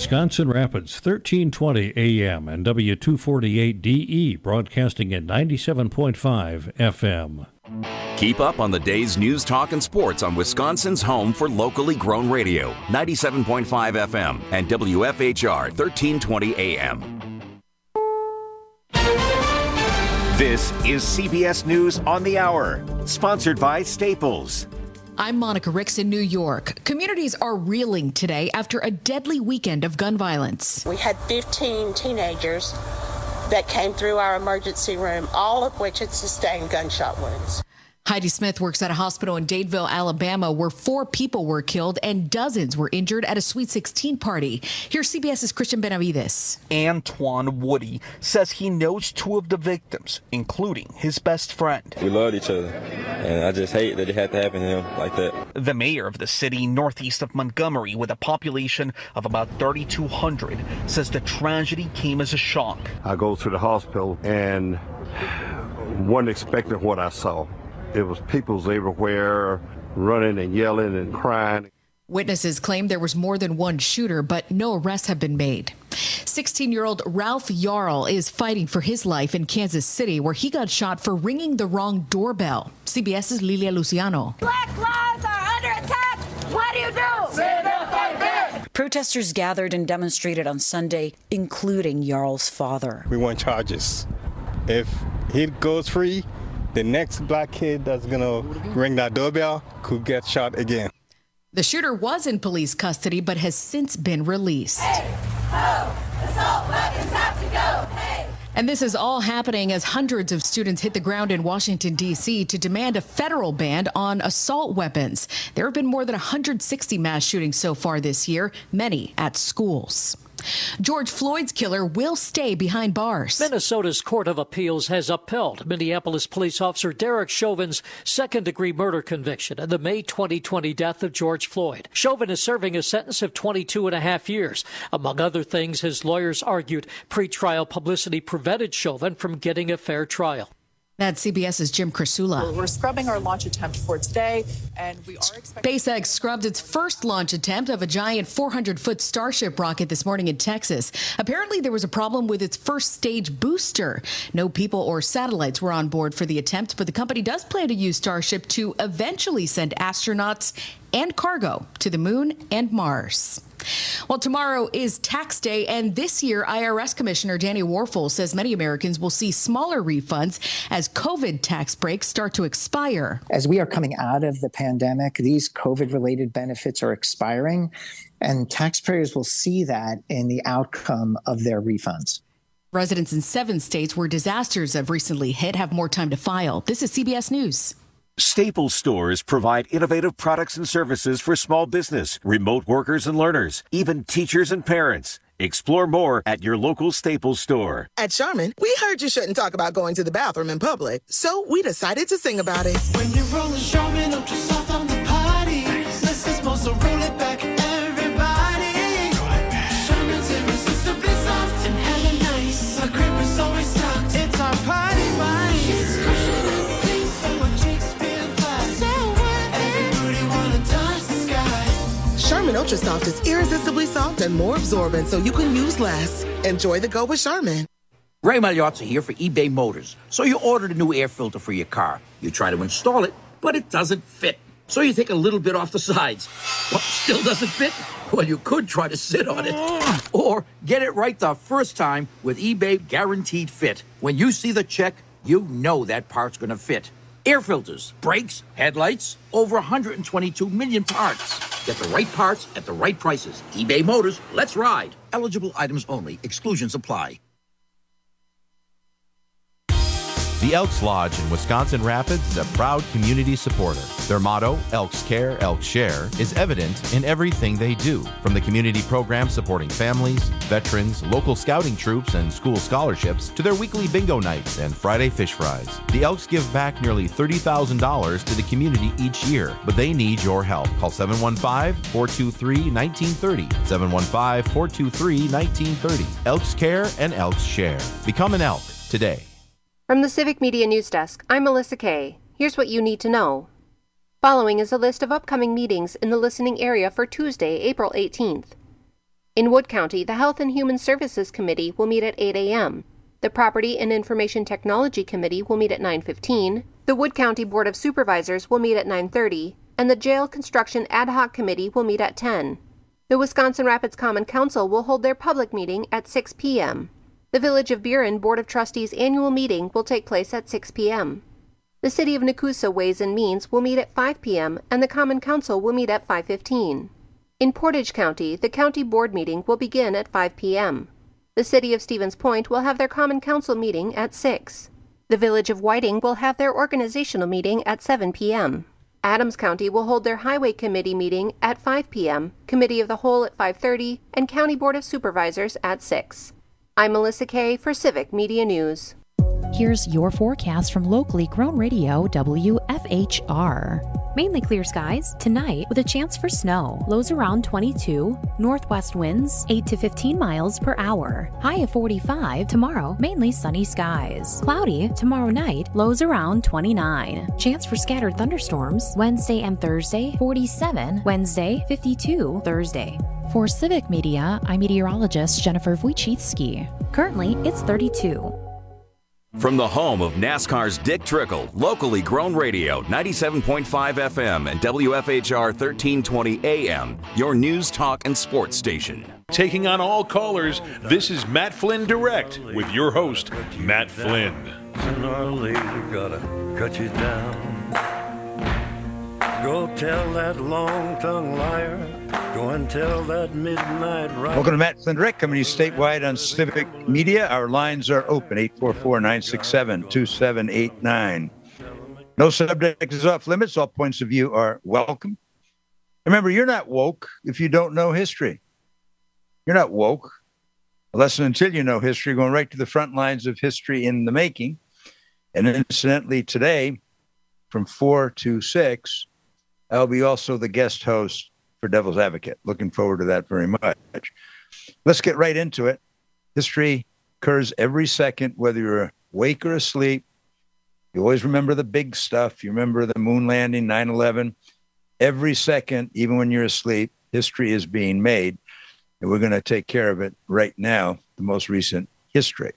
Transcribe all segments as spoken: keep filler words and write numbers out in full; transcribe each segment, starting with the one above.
Wisconsin Rapids, thirteen twenty A M and W two forty-eight D E, broadcasting at ninety-seven point five F M. Keep up on the day's news, talk, and sports on Wisconsin's home for locally grown radio, ninety-seven point five F M and W F H R, thirteen twenty A M. This is C B S News on the Hour, sponsored by Staples. I'm Monica Ricks in New York. Communities are reeling today after a deadly weekend of gun violence. We had fifteen teenagers that came through our emergency room, all of which had sustained gunshot wounds. Heidi Smith works at a hospital in Dadeville, Alabama, where four people were killed and dozens were injured at a Sweet sixteen party. Here's CBS's Christian Benavides. Antoine Woody says he knows two of the victims, including his best friend. We loved each other, and I just hate that it had to happen to him like that. The mayor of the city northeast of Montgomery, with a population of about thirty-two hundred, says the tragedy came as a shock. I go to the hospital and wasn't expecting what I saw. It was people's everywhere running and yelling and crying. Witnesses claim there was more than one shooter, but no arrests have been made. sixteen-year-old Ralph Yarl is fighting for his life in Kansas City, where he got shot for ringing the wrong doorbell. CBS's Lilia Luciano. Black lives are under attack. What do you do? Stand up, fight back. Protesters gathered and demonstrated on Sunday, including Yarl's father. We want charges. If he goes free, the next black kid that's going to ring that doorbell could get shot again. The shooter was in police custody but has since been released. Hey, ho, assault weapons have to go. Hey. And this is all happening as hundreds of students hit the ground in Washington, D C to demand a federal ban on assault weapons. There have been more than one hundred sixty mass shootings so far this year, many at schools. George Floyd's killer will stay behind bars. Minnesota's Court of Appeals has upheld Minneapolis police officer Derek Chauvin's second-degree murder conviction in the May twenty twenty death of George Floyd. Chauvin is serving a sentence of twenty-two and a half years. Among other things, his lawyers argued pretrial publicity prevented Chauvin from getting a fair trial. That's CBS's Jim Krasula. We're scrubbing our launch attempt for today, and we are expecting... SpaceX scrubbed its first launch attempt of a giant four hundred foot Starship rocket this morning in Texas. Apparently, there was a problem with its first stage booster. No people or satellites were on board for the attempt, but the company does plan to use Starship to eventually send astronauts and cargo to the moon and Mars. Well, tomorrow is tax day, and this year, I R S Commissioner Danny Warfel says many Americans will see smaller refunds as COVID tax breaks start to expire. As we are coming out of the pandemic, these COVID-related benefits are expiring, and taxpayers will see that in the outcome of their refunds. Residents in seven states where disasters have recently hit have more time to file. This is C B S News. Staples stores provide innovative products and services for small business, remote workers and learners, even teachers and parents. Explore more at your local Staples store. At Charmin, we heard you shouldn't talk about going to the bathroom in public, so we decided to sing about it. When you're rolling Charmin ultra soft on the potty, this is supposed to roll it back, everybody. Roll it back. Charmin's irresistibly soft and hella nice. Our grip is always stocked. It's our party vibe. Charmin Ultra Soft is irresistibly soft and more absorbent, so you can use less. Enjoy the go with Charmin. Ray Magliozzi here for eBay Motors. So you ordered a new air filter for your car. You try to install it, but it doesn't fit. So you take a little bit off the sides. What, still doesn't fit? Well, you could try to sit on it. Or get it right the first time with eBay Guaranteed Fit. When you see the check, you know that part's going to fit. Air filters, brakes, headlights, over one hundred twenty-two million parts. Get the right parts at the right prices. eBay Motors, let's ride. Eligible items only. Exclusions apply. The Elks Lodge in Wisconsin Rapids is a proud community supporter. Their motto, Elks Care, Elks Share, is evident in everything they do. From the community programs supporting families, veterans, local scouting troops, and school scholarships, to their weekly bingo nights and Friday fish fries. The Elks give back nearly thirty thousand dollars to the community each year, but they need your help. Call seven one five, four two three, one nine three zero. seven one five, four two three, one nine three zero. Elks Care and Elks Share. Become an elk today. From the Civic Media News Desk, I'm Melissa Kay. Here's what you need to know. Following is a list of upcoming meetings in the listening area for Tuesday, April eighteenth. In Wood County, the Health and Human Services Committee will meet at eight a.m. The Property and Information Technology Committee will meet at nine fifteen. The Wood County Board of Supervisors will meet at nine thirty. And the Jail Construction Ad Hoc Committee will meet at ten. The Wisconsin Rapids Common Council will hold their public meeting at six p.m. The Village of Buren Board of Trustees annual meeting will take place at six p.m. The City of Nakusa Ways and Means will meet at five p.m. and the Common Council will meet at five fifteen. In Portage County, the County Board meeting will begin at five p.m. The City of Stevens Point will have their Common Council meeting at six. The Village of Whiting will have their organizational meeting at seven p.m. Adams County will hold their Highway Committee meeting at five p.m., Committee of the Whole at five thirty, and County Board of Supervisors at six. I'm Melissa Kay for Civic Media News. Here's your forecast from locally grown radio W F H R. Mainly clear skies tonight with a chance for snow. Lows around twenty-two. Northwest winds eight to fifteen miles per hour. High of forty-five. Tomorrow, mainly sunny skies. Cloudy tomorrow night. Lows around twenty-nine. Chance for scattered thunderstorms Wednesday and Thursday. forty-seven. Wednesday, fifty-two. Thursday. For Civic Media, I'm meteorologist Jennifer Wojcicki. Currently, it's thirty-two. From the home of NASCAR's Dick Trickle, locally grown radio, ninety-seven point five F M and W F H R thirteen twenty A M, your news, talk, and sports station. Taking on all callers, this is Matt Flynn Direct with your host, Matt Flynn. Sooner or later, gotta cut you down. Go tell that long-tongued liar. Go and tell that midnight rider. Welcome to Matt Flynn Direct, coming to you statewide on Civic Media. Our lines are open, eight four four, nine six seven, two seven eight nine. No subject is off limits. All points of view are welcome. Remember, you're not woke if you don't know history. You're not woke unless and until you know history, going right to the front lines of history in the making. And incidentally, today, from four to six, I'll be also the guest host for Devil's Advocate. Looking forward to that very much. Let's get right into it. History occurs every second, whether you're awake or asleep. You always remember the big stuff. You remember the moon landing, nine eleven. Every second, even when you're asleep, history is being made. And we're going to take care of it right now, the most recent history.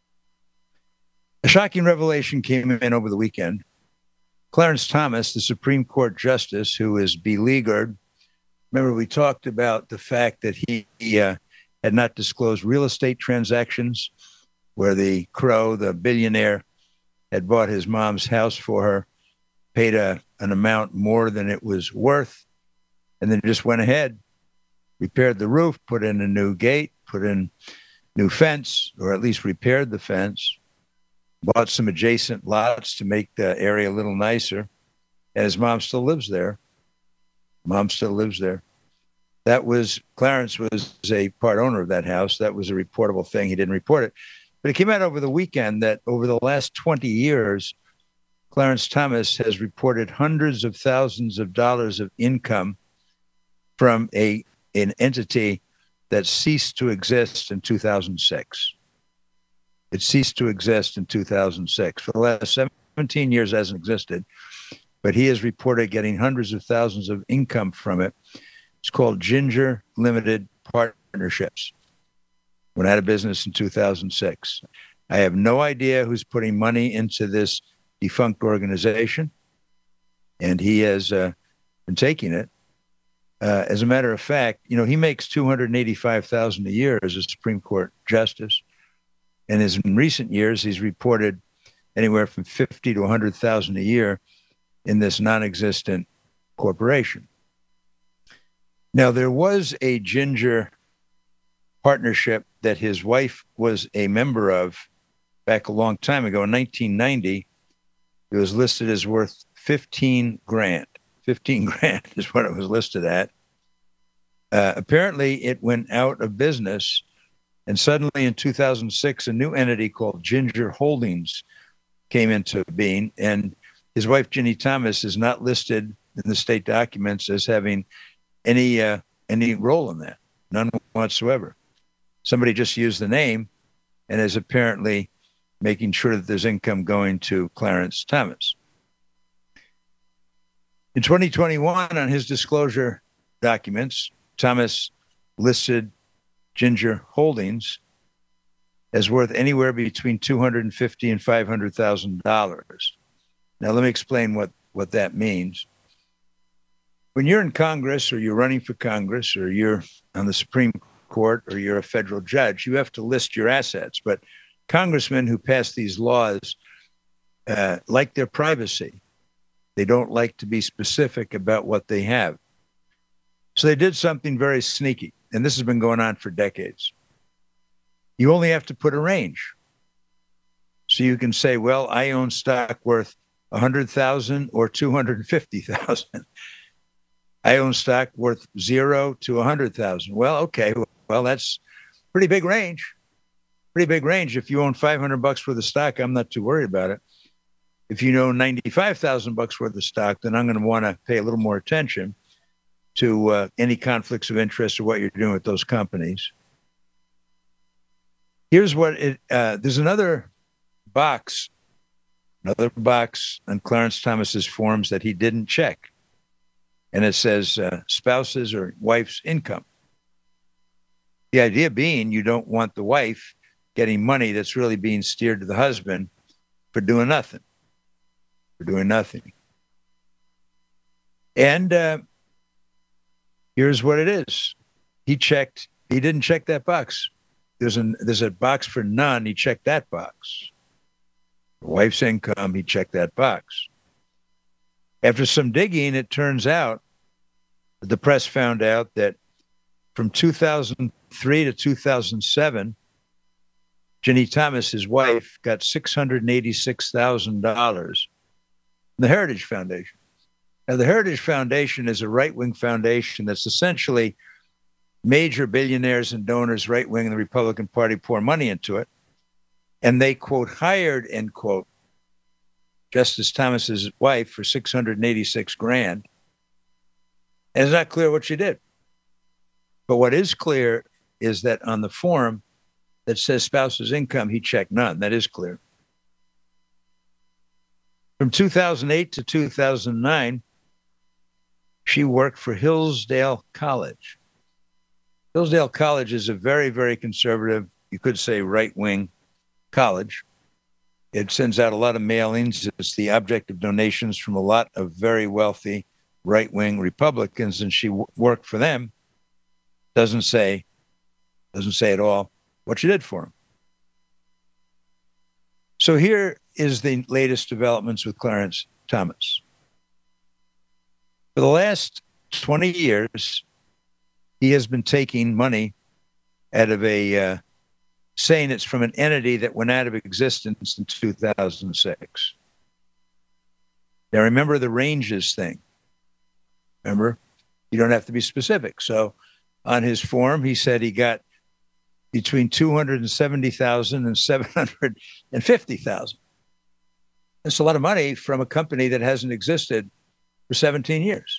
A shocking revelation came in over the weekend. Clarence Thomas, the Supreme Court Justice, who is beleaguered. Remember, we talked about the fact that he, he uh, had not disclosed real estate transactions where the Crow, the billionaire, had bought his mom's house for her, paid a, an amount more than it was worth, and then just went ahead, repaired the roof, put in a new gate, put in new fence, or at least repaired the fence, bought some adjacent lots to make the area a little nicer, and his mom still lives there. Mom still lives there. That was, Clarence was a part owner of that house. That was a reportable thing. He didn't report it. But it came out over the weekend that over the last twenty years, Clarence Thomas has reported hundreds of thousands of dollars of income from a an entity that ceased to exist in two thousand six. It ceased to exist in two thousand six. For the last seventeen years, it hasn't existed, but he has reported getting hundreds of thousands of income from it. It's called Ginger Limited Partnerships. Went out of business in two thousand six. I have no idea who's putting money into this defunct organization, and he has uh, been taking it. Uh, as a matter of fact, you know, he makes two hundred eighty-five thousand dollars a year as a Supreme Court justice. And as in recent years, he's reported anywhere from fifty to one hundred thousand dollars a year in this non-existent corporation. Now, there was a Ginger partnership that his wife was a member of back a long time ago. In nineteen ninety, it was listed as worth fifteen grand. fifteen grand is what it was listed at. Uh, apparently, it went out of business. And suddenly in two thousand six, a new entity called Ginger Holdings came into being. And his wife, Ginny Thomas, is not listed in the state documents as having any uh, any role in that, none whatsoever. Somebody just used the name and is apparently making sure that there's income going to Clarence Thomas. In twenty twenty-one, on his disclosure documents, Thomas listed Ginger Holdings as worth anywhere between two hundred fifty thousand dollars and five hundred thousand dollars. Now, let me explain what, what that means. When you're in Congress, or you're running for Congress, or you're on the Supreme Court, or you're a federal judge, you have to list your assets. But congressmen who pass these laws uh, like their privacy. They don't like to be specific about what they have. So they did something very sneaky, and this has been going on for decades. You only have to put a range. So you can say, well, I own stock worth one hundred thousand dollars or two hundred fifty thousand dollars. I own stock worth zero to one hundred thousand dollars. Well, okay, well, that's a pretty big range. Pretty big range. If you own five hundred bucks worth of stock, I'm not too worried about it. If you know ninety-five thousand bucks worth of stock, then I'm going to want to pay a little more attention to uh, any conflicts of interest or what you're doing with those companies. Here's what it, uh, there's another box, another box on Clarence Thomas's forms that he didn't check. And it says uh, spouses or wife's income. The idea being you don't want the wife getting money that's really being steered to the husband for doing nothing, for doing nothing. And uh, here's what it is. He checked, he didn't check that box. There's, an, there's a box for none. He checked that box. The wife's income, he checked that box. After some digging, it turns out that the press found out that from two thousand three to two thousand seven, Ginny Thomas, his wife, got six hundred eighty-six thousand dollars from the Heritage Foundation. Now, the Heritage Foundation is a right-wing foundation that's essentially major billionaires and donors, right-wing, and the Republican Party pour money into it. And they, quote, hired, end quote, Justice Thomas's wife for six hundred eighty-six grand. And it's not clear what she did. But what is clear is that on the form that says spouse's income, he checked none. That is clear. From two thousand eight to two thousand nine, she worked for Hillsdale College. Hillsdale College is a very, very conservative, you could say right-wing college. It sends out a lot of mailings. It's the object of donations from a lot of very wealthy right-wing Republicans, and she w- worked for them. Doesn't say, doesn't say at all what she did for them. So here is the latest developments with Clarence Thomas. For the last twenty years, he has been taking money out of a, uh, saying it's from an entity that went out of existence in two thousand six. Now, remember the ranges thing. Remember, you don't have to be specific. So on his form, he said he got between two hundred seventy thousand dollars and seven hundred fifty thousand dollars. That's a lot of money from a company that hasn't existed for seventeen years.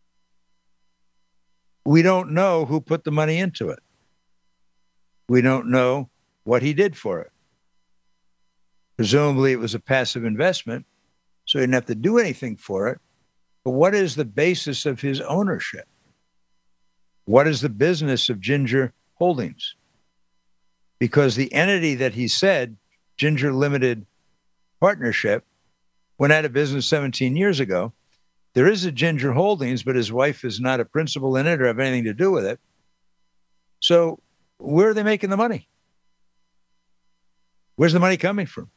We don't know who put the money into it. We don't know what he did for it. Presumably it was a passive investment, so he didn't have to do anything for it. But what is the basis of his ownership? What is the business of Ginger Holdings? Because the entity that he said, Ginger Limited Partnership, went out of business seventeen years ago. There is a Ginger Holdings, but his wife is not a principal in it or have anything to do with it. So where are they making the money? Where's the money coming from?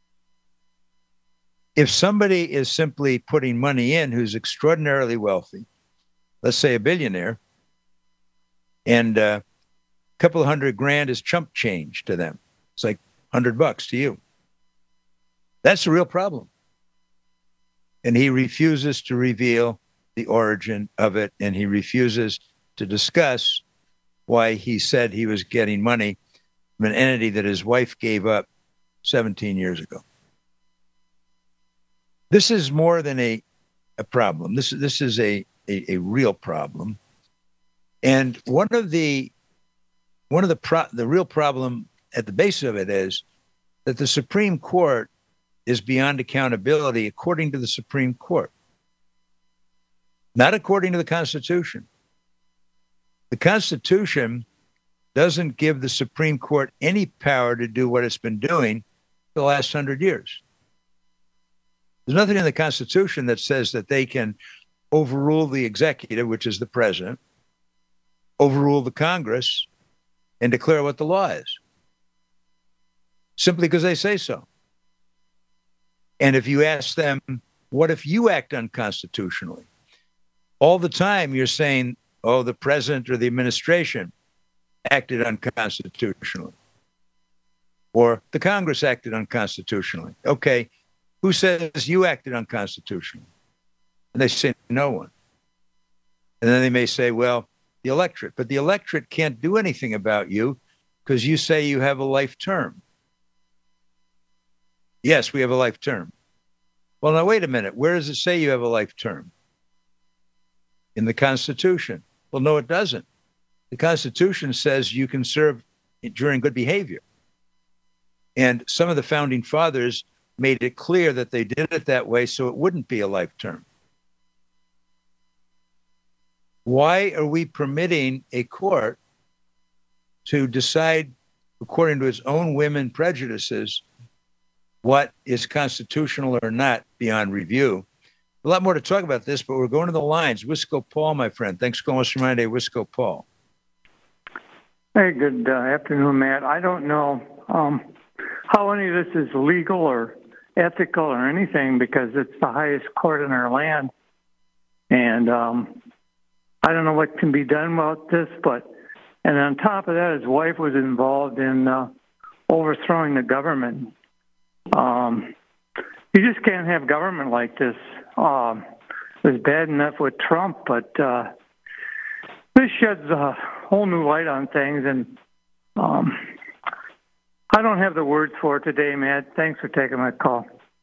If somebody is simply putting money in who's extraordinarily wealthy, let's say a billionaire, and uh, a couple of hundred grand is chump change to them. It's like a hundred bucks to you. That's a real problem. And he refuses to reveal the origin of it, and he refuses to discuss why he said he was getting money from an entity that his wife gave up seventeen years ago. This is more than a, a problem. This, this is a, a, a real problem. And one of the one of the pro- the real problem at the base of it is that the Supreme Court is beyond accountability according to the Supreme Court, not according to the Constitution. The Constitution doesn't give the Supreme Court any power to do what it's been doing for the last hundred years. There's nothing in the Constitution that says that they can overrule the executive, which is the president, overrule the Congress, and declare what the law is, simply because they say so. And if you ask them, what if you act unconstitutionally? All the time you're saying, oh, the president or the administration acted unconstitutionally, or the Congress acted unconstitutionally. Okay, who says you acted unconstitutionally? And they say no one. And then they may say, well, the electorate. But the electorate can't do anything about you because you say you have a life term. Yes, we have a life term. Well, now, wait a minute. Where does it say you have a life term? In the Constitution. Well, no, it doesn't. The Constitution says you can serve during good behavior. And some of the founding fathers made it clear that they did it that way so it wouldn't be a life term. Why are we permitting a court to decide, according to its own whim and prejudices, what is constitutional or not beyond review? A lot more to talk about this, but we're going to the lines. Wisco Paul, my friend. Thanks for calling us from my day, Wisco Paul. Hey, good uh, afternoon, Matt. I don't know um, how any of this is legal or ethical or anything because it's the highest court in our land. And um, I don't know what can be done about this, but, and on top of that, his wife was involved in uh, overthrowing the government. Um, you just can't have government like this. Um, it was bad enough with Trump, but uh, this sheds a whole new light on things, and um, I don't have the words for it today, Matt. Thanks for taking my call.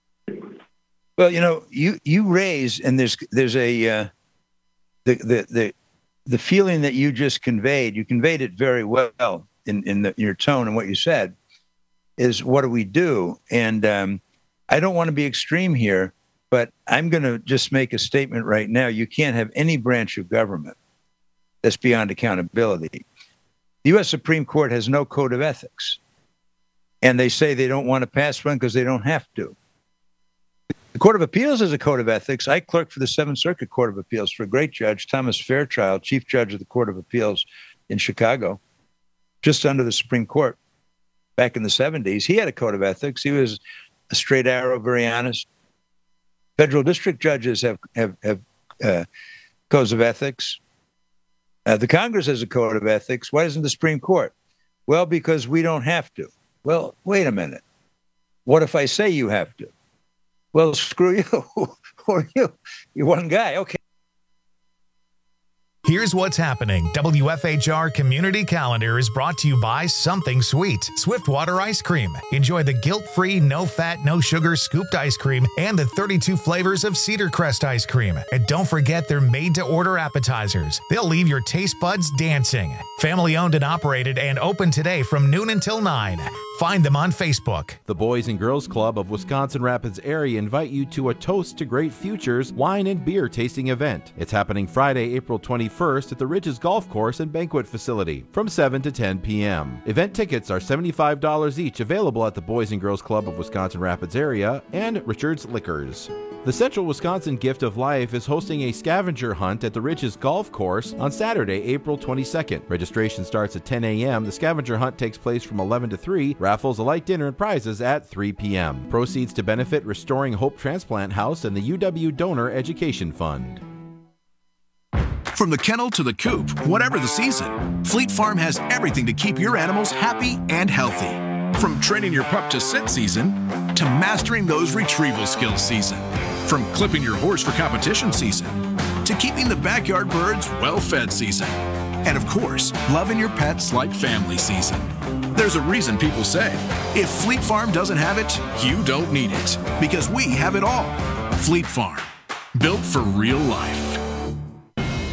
Well, you know, you, you raise, and there's there's a uh, the the the the feeling that you just conveyed. You conveyed it very well in in the, your tone and what you said. Is what do we do? And um, I don't want to be extreme here, but I'm going to just make a statement right now. You can't have any branch of government that's beyond accountability. The U S Supreme Court has no code of ethics, and they say they don't want to pass one because they don't have to. The Court of Appeals has a code of ethics. I clerked for the Seventh Circuit Court of Appeals for a great judge, Thomas Fairchild, Chief Judge of the Court of Appeals in Chicago, just under the Supreme Court. Back in the seventies, he had a code of ethics. He was a straight arrow, very honest. Federal district judges have have, have uh, codes of ethics. Uh, the Congress has a code of ethics. Why doesn't the Supreme Court? Well, because we don't have to. Well, wait a minute. What if I say you have to? Well, screw you. Who are you? You're one guy. Okay. Here's what's happening. W F H R Community Calendar is brought to you by Something Sweet, Swiftwater Ice Cream. Enjoy the guilt-free, no-fat, no-sugar scooped ice cream and the thirty-two flavors of Cedar Crest ice cream. And don't forget their made-to-order appetizers. They'll leave your taste buds dancing. Family-owned and operated and open today from noon until nine. Find them on Facebook. The Boys and Girls Club of Wisconsin Rapids area invite you to a Toast to Great Futures wine and beer tasting event. It's happening Friday, April twenty-first at the Ridges Golf Course and Banquet Facility from seven to ten p.m. Event tickets are seventy-five dollars each, available at the Boys and Girls Club of Wisconsin Rapids area and Richard's Liquors. The Central Wisconsin Gift of Life is hosting a scavenger hunt at the Ridges Golf Course on Saturday, April twenty-second. Registration starts at ten a.m. The scavenger hunt takes place from eleven to three. Raffles, a light dinner, and prizes at three p.m. Proceeds to benefit Restoring Hope Transplant House and the U W Donor Education Fund. From the kennel to the coop, whatever the season, Fleet Farm has everything to keep your animals happy and healthy. From training your pup to sit season to mastering those retrieval skills season. From clipping your horse for competition season to keeping the backyard birds well-fed season. And of course, loving your pets like family season. There's a reason people say, if Fleet Farm doesn't have it, you don't need it. Because we have it all. Fleet Farm, built for real life. If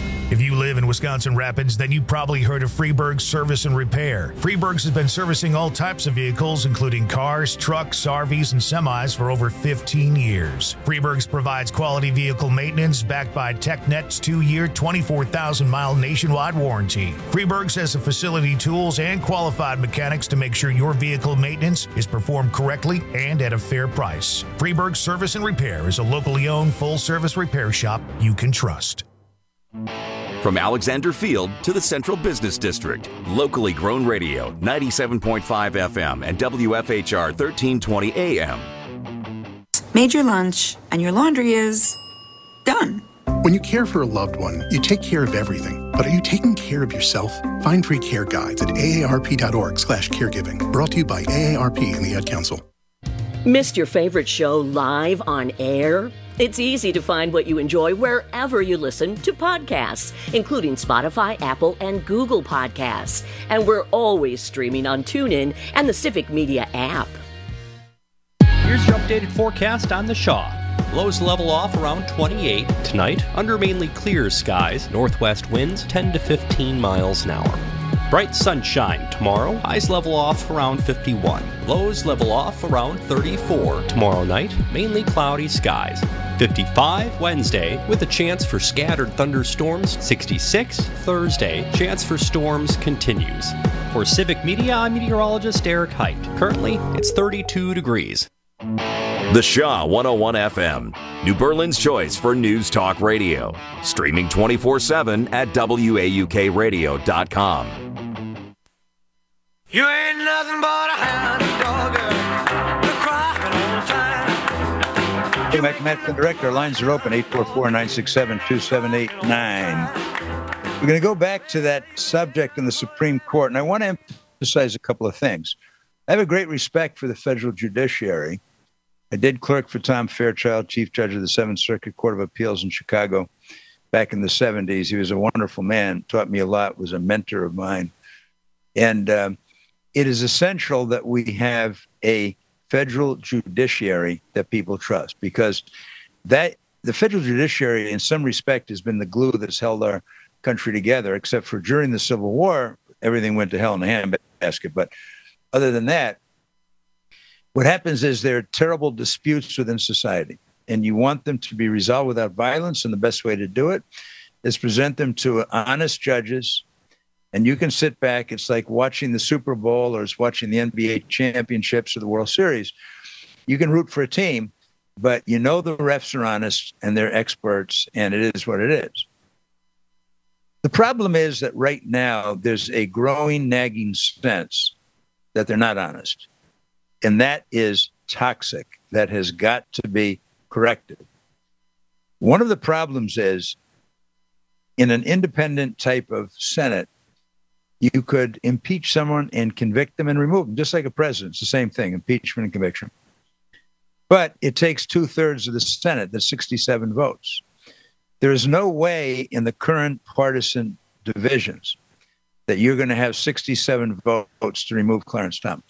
you live in Wisconsin Rapids, then you probably heard of Freeburg Service and Repair. Freeburg's has been servicing all types of vehicles, including cars, trucks, R Vs, and semis for over fifteen years. Freeburg's provides quality vehicle maintenance backed by TechNet's two-year, twenty-four thousand mile nationwide warranty. Freeburg's has the facility, tools, and qualified mechanics to make sure your vehicle maintenance is performed correctly and at a fair price. Freeburg's Service and Repair is a locally owned full-service repair shop you can trust. From Alexander Field to the Central Business District, locally grown radio, ninety-seven point five F M and W F H R thirteen twenty A M. Made your lunch, and your laundry is done. When you care for a loved one, you take care of everything. But are you taking care of yourself? Find free care guides at A A R P dot org slash caregiving. Brought to you by A A R P and the Ad Council. Missed your favorite show live on air? It's easy to find what you enjoy wherever you listen to podcasts, including Spotify, Apple, and Google Podcasts. And we're always streaming on TuneIn and the Civic Media app. Here's your updated forecast on the Shaw. Lows level off around twenty-eight. Tonight, under mainly clear skies, northwest winds ten to fifteen miles an hour. Bright sunshine tomorrow, highs level off around fifty-one. Lows level off around thirty-four. Tomorrow night, mainly cloudy skies. fifty-five Wednesday, with a chance for scattered thunderstorms. sixty-six Thursday, chance for storms continues. For Civic Media, I'm meteorologist Eric Height. Currently, it's thirty-two degrees. The Shaw one oh one F M, New Berlin's choice for news talk radio. Streaming twenty-four seven at W A U K radio dot com. You ain't nothing but a hound dog, you're crying all the time. Hey, Mike Matt, the director. Lines are open, eight four four, nine six seven, two seven eight nine. We're going to go back to that subject in the Supreme Court, and I want to emphasize a couple of things. I have a great respect for the federal judiciary. I did clerk for Tom Fairchild, Chief Judge of the Seventh Circuit Court of Appeals in Chicago back in the seventies. He was a wonderful man, taught me a lot, was a mentor of mine. And um, it is essential that we have a federal judiciary that people trust, because that the federal judiciary, in some respect, has been the glue that's held our country together, except for during the Civil War, everything went to hell in a handbasket. But other than that, what happens is there are terrible disputes within society, and you want them to be resolved without violence, and the best way to do it is present them to honest judges, and you can sit back. It's like watching the Super Bowl, or it's watching the N B A championships or the World Series. You can root for a team, but you know the refs are honest, and they're experts, and it is what it is. The problem is that right now there's a growing, nagging sense that they're not honest. And that is toxic. That has got to be corrected. One of the problems is, in an independent type of Senate, you could impeach someone and convict them and remove them, just like a president. It's the same thing, impeachment and conviction. But it takes two-thirds of the Senate, that's sixty-seven votes. There is no way in the current partisan divisions that you're going to have sixty-seven votes to remove Clarence Thomas.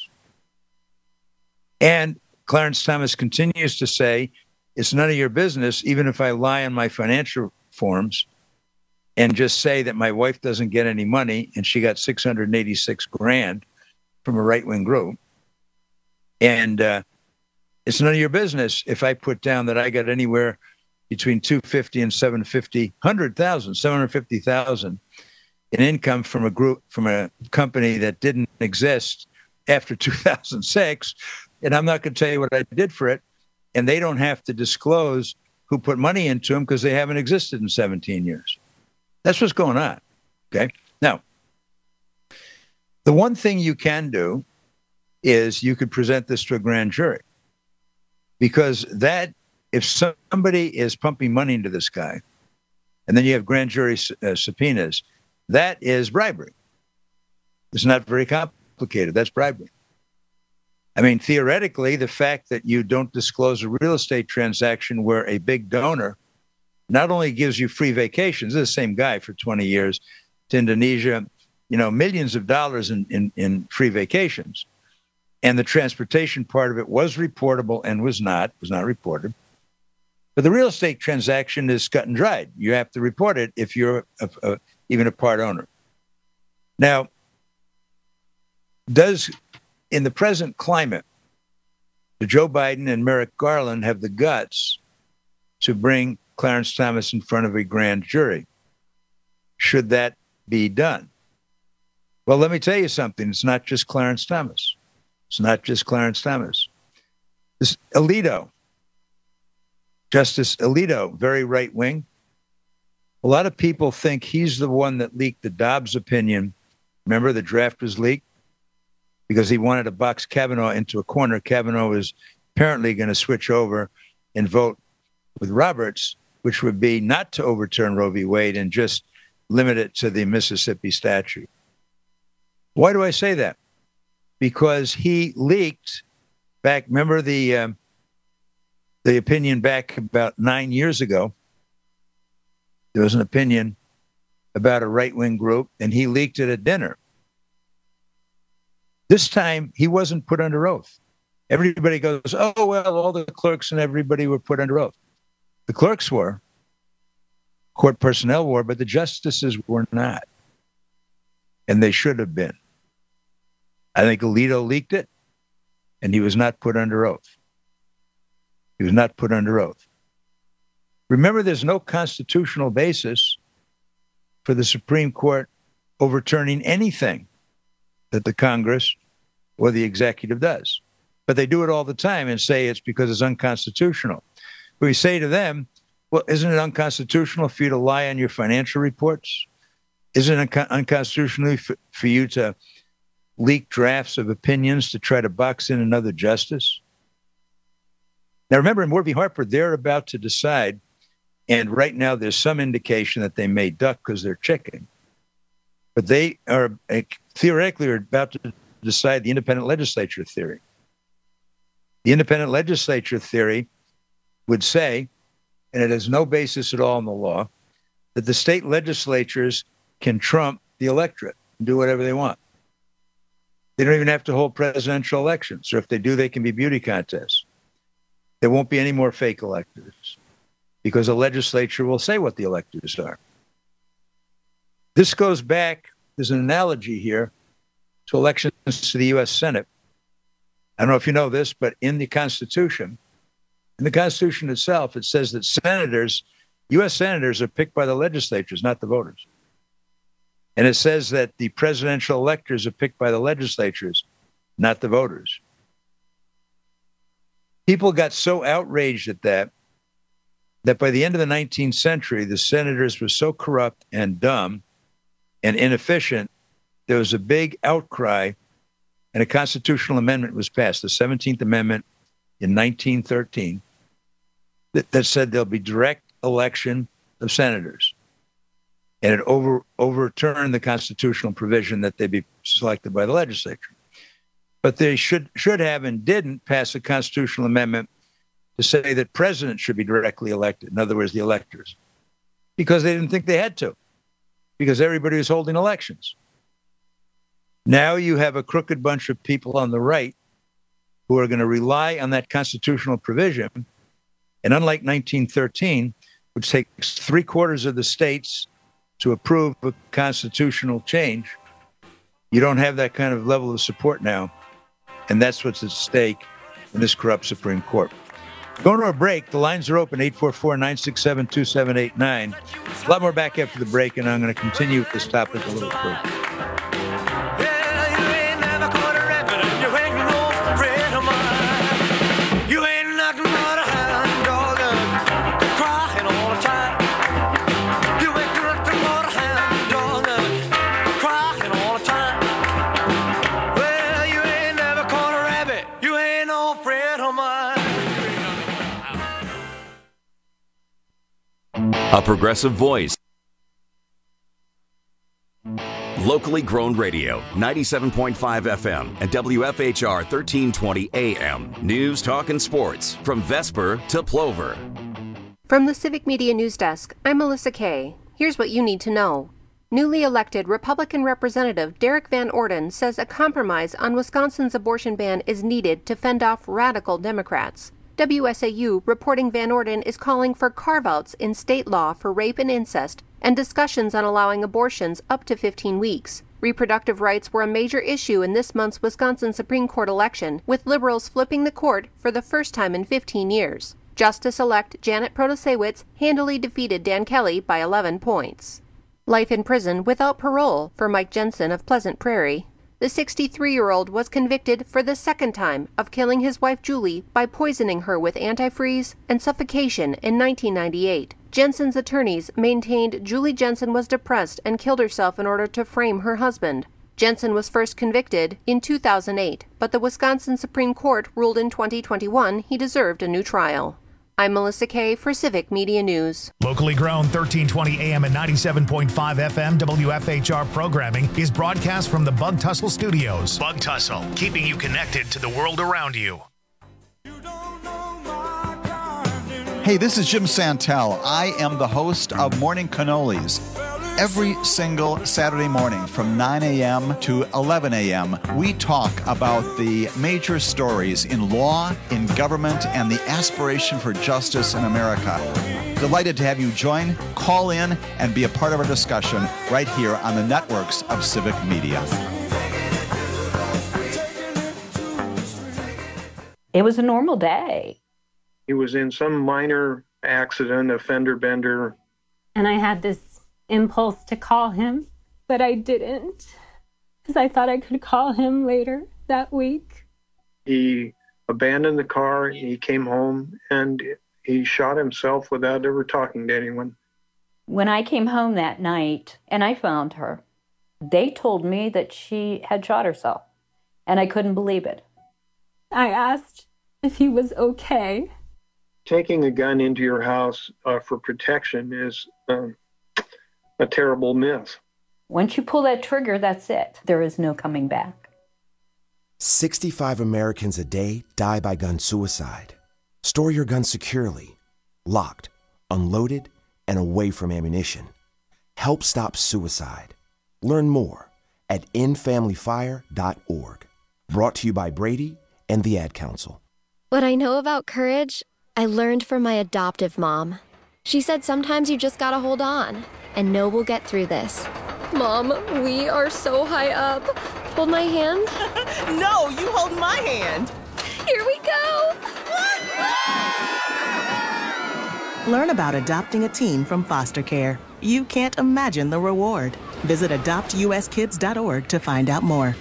And Clarence Thomas continues to say, it's none of your business, even if I lie on my financial forms and just say that my wife doesn't get any money and she got six hundred eighty-six grand from a right-wing group. And uh, it's none of your business if I put down that I got anywhere between two hundred fifty and seven hundred fifty, one hundred thousand, seven hundred fifty thousand in income from a group, from a company that didn't exist after two thousand six. And I'm not going to tell you what I did for it. And they don't have to disclose who put money into them because they haven't existed in seventeen years. That's what's going on. Okay. Now, the one thing you can do is you could present this to a grand jury, because that, if somebody is pumping money into this guy and then you have grand jury uh, subpoenas, that is bribery. It's not very complicated. That's bribery. I mean, theoretically, the fact that you don't disclose a real estate transaction where a big donor not only gives you free vacations, this is the same guy for twenty years to Indonesia, you know, millions of dollars in, in, in free vacations. And the transportation part of it was reportable and was not, was not reported. But the real estate transaction is cut and dried. You have to report it if you're a, a, even a part owner. Now, does, in the present climate, do Joe Biden and Merrick Garland have the guts to bring Clarence Thomas in front of a grand jury? Should that be done? Well, let me tell you something. It's not just Clarence Thomas. It's not just Clarence Thomas. This Alito, Justice Alito, very right wing. A lot of people think he's the one that leaked the Dobbs opinion. Remember, the draft was leaked because he wanted to box Kavanaugh into a corner. Kavanaugh was apparently going to switch over and vote with Roberts, which would be not to overturn Roe v. Wade and just limit it to the Mississippi statute. Why do I say that? Because he leaked back, remember the um, the opinion back about nine years ago? There was an opinion about a right-wing group, and he leaked it at dinner. This time, he wasn't put under oath. Everybody goes, oh, well, all the clerks and everybody were put under oath. The clerks were, court personnel were, but the justices were not. And they should have been. I think Alito leaked it, and he was not put under oath. He was not put under oath. Remember, there's no constitutional basis for the Supreme Court overturning anything that the Congress or the executive does. But they do it all the time and say it's because it's unconstitutional. We say to them, well, isn't it unconstitutional for you to lie on your financial reports? Isn't it un- unconstitutional for, for you to leak drafts of opinions to try to box in another justice? Now, remember, in Moore v. Harper, they're about to decide, and right now there's some indication that they may duck because they're chicken. But they are uh, theoretically are about to decide the independent legislature theory. The independent legislature theory would say, and it has no basis at all in the law, that the state legislatures can trump the electorate and do whatever they want. They don't even have to hold presidential elections, or if they do, they can be beauty contests. There won't be any more fake electors because the legislature will say what the electors are. This goes back, there's an analogy here, to elections to the U S Senate. I don't know if you know this, but in the Constitution, in the Constitution itself, it says that senators, U S senators, are picked by the legislatures, not the voters. And it says that the presidential electors are picked by the legislatures, not the voters. People got so outraged at that, that by the end of the nineteenth century, the senators were so corrupt and dumb and inefficient, there was a big outcry, and a constitutional amendment was passed, the seventeenth Amendment in nineteen thirteen, that, that said there'll be direct election of senators. And it over, overturned the constitutional provision that they be selected by the legislature. But they should should have and didn't pass a constitutional amendment to say that presidents should be directly elected, in other words, the electors, because they didn't think they had to, because everybody was holding elections. Now you have a crooked bunch of people on the right who are going to rely on that constitutional provision. And unlike nineteen thirteen, which takes three quarters of the states to approve a constitutional change, you don't have that kind of level of support now. And that's what's at stake in this corrupt Supreme Court. Going to a break. The lines are open, eight four four, nine six seven, two seven eight nine. A lot more back after the break, and I'm going to continue with this topic a little further. A progressive voice. Locally grown radio, ninety-seven point five F M and W F H R thirteen twenty A M. News, talk, and sports from Vesper to Plover. From the Civic Media News Desk, I'm Melissa Kay. Here's what you need to know. Newly elected Republican Representative Derek Van Orden says a compromise on Wisconsin's abortion ban is needed to fend off radical Democrats. W S A U reporting Van Orden is calling for carve-outs in state law for rape and incest and discussions on allowing abortions up to fifteen weeks. Reproductive rights were a major issue in this month's Wisconsin Supreme Court election, with liberals flipping the court for the first time in fifteen years. Justice-elect Janet Protasewicz handily defeated Dan Kelly by eleven points. Life in prison without parole for Mike Jensen of Pleasant Prairie. The sixty-three-year-old was convicted for the second time of killing his wife Julie by poisoning her with antifreeze and suffocation in nineteen ninety-eight. Jensen's attorneys maintained Julie Jensen was depressed and killed herself in order to frame her husband. Jensen was first convicted in two thousand eight, but the Wisconsin Supreme Court ruled in twenty twenty-one he deserved a new trial. I'm Melissa Kay for Civic Media News. Locally grown thirteen twenty A M and ninety-seven point five F M W F H R programming is broadcast from the Bug Tussle Studios. Bug Tussle, keeping you connected to the world around you. Hey, this is Jim Santel. I am the host of Morning Cannolis. Every single Saturday morning from nine A M to eleven A M, we talk about the major stories in law, in government, and the aspiration for justice in America. Delighted to have you join, call in, and be a part of our discussion right here on the networks of Civic Media. It was a normal day. He was in some minor accident, a fender bender. And I had this impulse to call him, but I didn't, because I thought I could call him later that week. He abandoned the car, he came home, and he shot himself without ever talking to anyone. When I came home that night and I found her, they told me that she had shot herself, and I couldn't believe it. I asked if he was okay. Taking a gun into your house uh, for protection is um, a terrible myth. Once you pull that trigger, that's it. There is no coming back. sixty-five Americans a day die by gun suicide. Store your gun securely, locked, unloaded, and away from ammunition. Help stop suicide. Learn more at end family fire dot org. Brought to you by Brady and the Ad Council. What I know about courage, I learned from my adoptive mom. She said sometimes you just gotta hold on and know we'll get through this. Mom, we are so high up. Hold my hand. No, you hold my hand. Here we go. Learn about adopting a teen from foster care. You can't imagine the reward. Visit adopt U S kids dot org to find out more.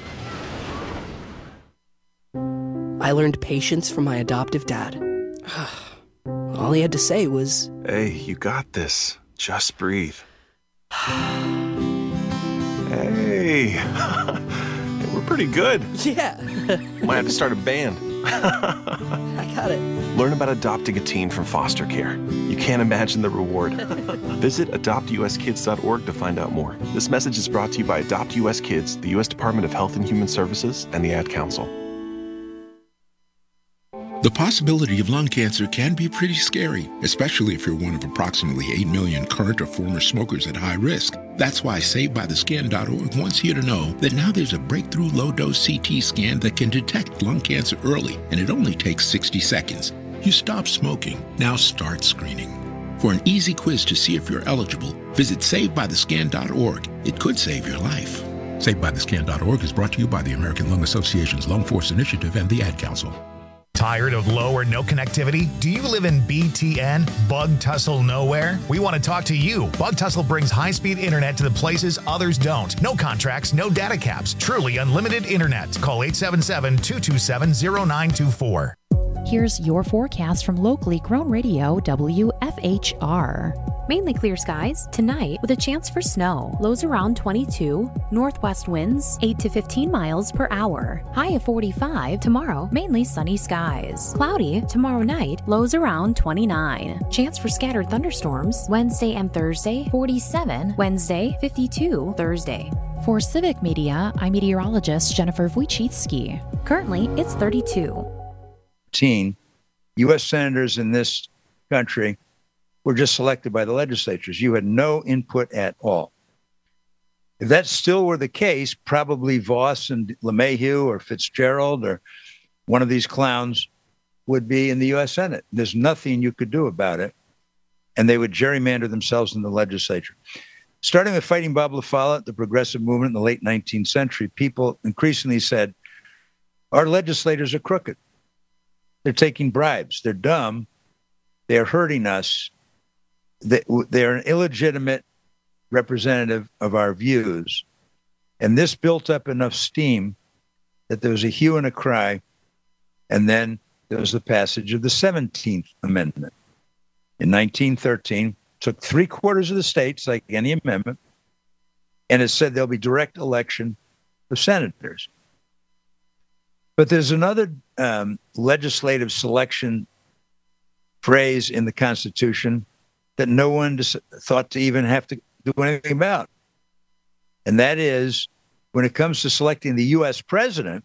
I learned patience from my adoptive dad. All he had to say was, "Hey, you got this. Just breathe." Hey, we're pretty good. Yeah. Might have to start a band. I got it. Learn about adopting a teen from foster care. You can't imagine the reward. Visit adopt U S kids dot org to find out more. This message is brought to you by Adopt U S Kids, the U S Department of Health and Human Services, and the Ad Council. The possibility of lung cancer can be pretty scary, especially if you're one of approximately eight million current or former smokers at high risk. That's why Saved By The Skin dot org wants you to know that now there's a breakthrough low-dose C T scan that can detect lung cancer early, and it only takes sixty seconds. You stop smoking, now start screening. For an easy quiz to see if you're eligible, visit Saved By The Skin dot org. It could save your life. Saved By The Skin dot org is brought to you by the American Lung Association's Lung Force Initiative and the Ad Council. Tired of low or no connectivity? Do you live in B T N, Bug Tussle Nowhere? We want to talk to you. Bug Tussle brings high-speed internet to the places others don't. No contracts, no data caps, truly unlimited internet. Call eight seven seven, two two seven, zero nine two four. Here's your forecast from locally grown radio W F H R. Mainly clear skies tonight with a chance for snow. Lows around twenty-two. Northwest winds eight to fifteen miles per hour. High of forty-five. Tomorrow, mainly sunny skies. Cloudy tomorrow night. Lows around twenty-nine. Chance for scattered thunderstorms Wednesday and Thursday. forty-seven. Wednesday, fifty-two. Thursday. For Civic Media, I'm meteorologist Jennifer Wojcicki. Currently, it's thirty-two. U S senators in this country were just selected by the legislatures. You had no input at all. If that still were the case, probably Voss and LeMahieu or Fitzgerald or one of these clowns would be in the U S Senate. There's nothing you could do about it. And they would gerrymander themselves in the legislature. Starting with Fighting Bob La Follette, the progressive movement in the late nineteenth century, people increasingly said, our legislators are crooked. They're taking bribes. They're dumb. They're hurting us. They're an illegitimate representative of our views. And this built up enough steam that there was a hue and a cry. And then there was the passage of the seventeenth Amendment. In nineteen thirteen, took three quarters of the states, like any amendment, and it said there'll be direct election of senators. But there's another um, legislative selection phrase in the Constitution that no one dis- thought to even have to do anything about. And that is, when it comes to selecting the U S president,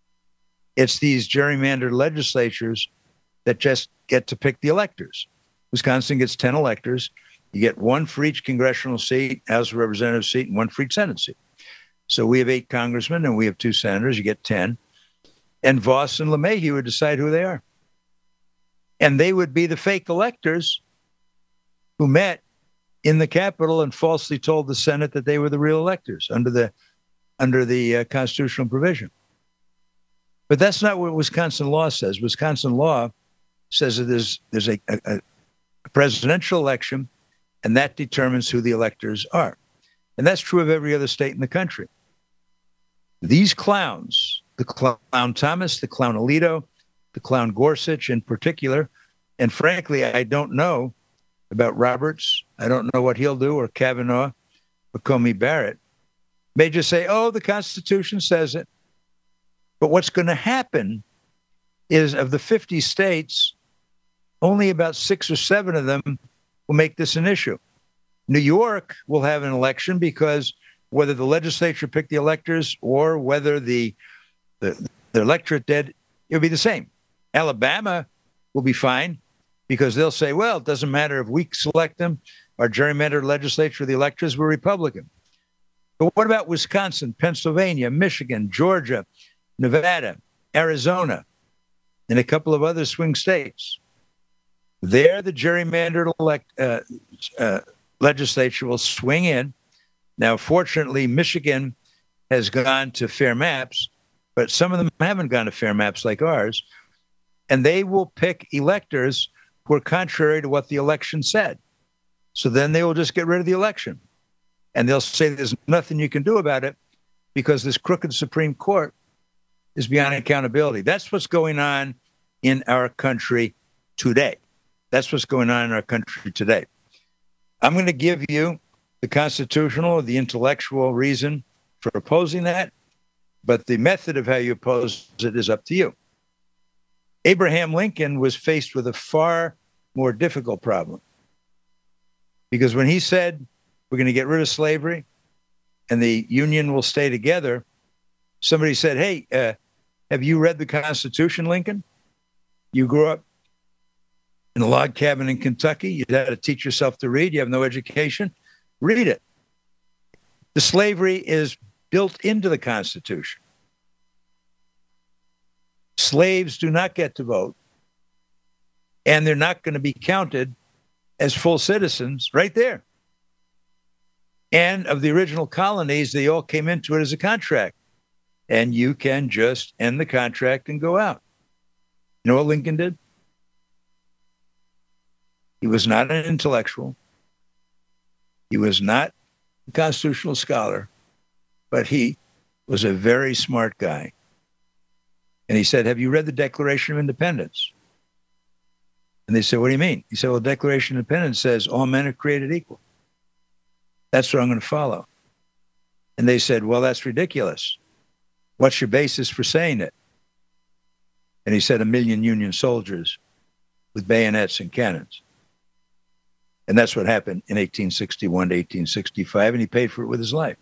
it's these gerrymandered legislatures that just get to pick the electors. Wisconsin gets ten electors. You get one for each congressional seat, House of Representatives seat, and one for each Senate seat. So we have eight congressmen and we have two senators. You get ten. And Voss and LeMahieu would decide who they are. And they would be the fake electors who met in the Capitol and falsely told the Senate that they were the real electors under the under the uh, constitutional provision. But that's not what Wisconsin law says. Wisconsin law says that there's there's a, a, a presidential election, and that determines who the electors are. And that's true of every other state in the country. These clowns, the clown Thomas, the clown Alito, the clown Gorsuch in particular, and frankly, I don't know about Roberts. I don't know what he'll do, or Kavanaugh, or Comey Barrett. May just say, oh, the Constitution says it. But what's going to happen is, of the fifty states, only about six or seven of them will make this an issue. New York will have an election because whether the legislature picked the electors or whether the, the, the electorate did, it'll be the same. Alabama will be fine because they'll say, well, it doesn't matter if we select them. Our gerrymandered legislature, the electors were Republican. But what about Wisconsin, Pennsylvania, Michigan, Georgia, Nevada, Arizona, and a couple of other swing states? There, the gerrymandered elect, uh, uh, legislature will swing in. Now, fortunately, Michigan has gone to fair maps, but some of them haven't gone to fair maps like ours. And they will pick electors who are contrary to what the election said. So then they will just get rid of the election. And they'll say there's nothing you can do about it because this crooked Supreme Court is beyond accountability. That's what's going on in our country today. That's what's going on in our country today. I'm going to give you the constitutional or the intellectual reason for opposing that, but the method of how you oppose it is up to you. Abraham Lincoln was faced with a far more difficult problem because when he said, we're going to get rid of slavery and the Union will stay together, somebody said, hey, uh, have you read the Constitution, Lincoln? You grew up in a log cabin in Kentucky. You had to teach yourself to read. You have no education. Read it. The slavery is built into the Constitution. Slaves do not get to vote, and they're not going to be counted as full citizens right there. And of the original colonies, they all came into it as a contract. And you can just end the contract and go out. You know what Lincoln did? He was not an intellectual. He was not a constitutional scholar, but he was a very smart guy. And he said, have you read the Declaration of Independence? And they said, what do you mean? He said, well, the Declaration of Independence says all men are created equal. That's what I'm going to follow. And they said, well, that's ridiculous. What's your basis for saying it? And he said, a million Union soldiers with bayonets and cannons. And that's what happened in eighteen sixty-one to eighteen sixty-five, and he paid for it with his life.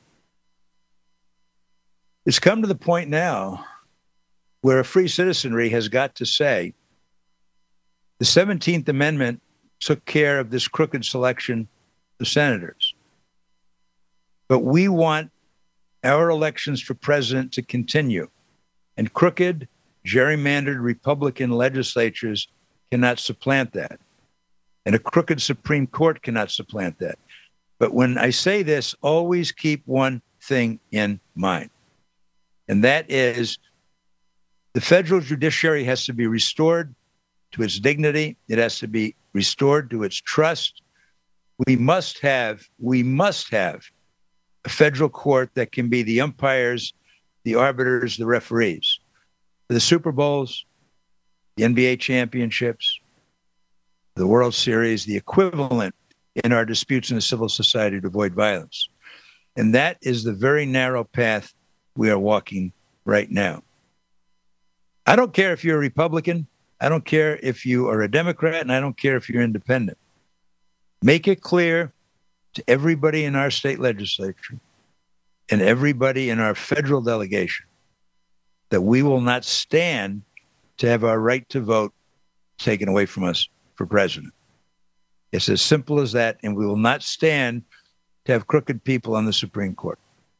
It's come to the point now where a free citizenry has got to say, the seventeenth Amendment took care of this crooked selection of senators. But we want our elections for president to continue. And crooked gerrymandered Republican legislatures cannot supplant that. And a crooked Supreme Court cannot supplant that. But when I say this, always keep one thing in mind. And that is the federal judiciary has to be restored to its dignity. It has to be restored to its trust. We must have, we must have a federal court that can be the umpires, the arbiters, the referees. For the Super Bowls, the N B A championships, the World Series, the equivalent in our disputes in the civil society to avoid violence. And that is the very narrow path we are walking right now. I don't care if you're a Republican. I don't care if you are a Democrat, and I don't care if you're independent. Make it clear to everybody in our state legislature and everybody in our federal delegation that we will not stand to have our right to vote taken away from us for president. It's as simple as that, and we will not stand to have crooked people on the Supreme Court.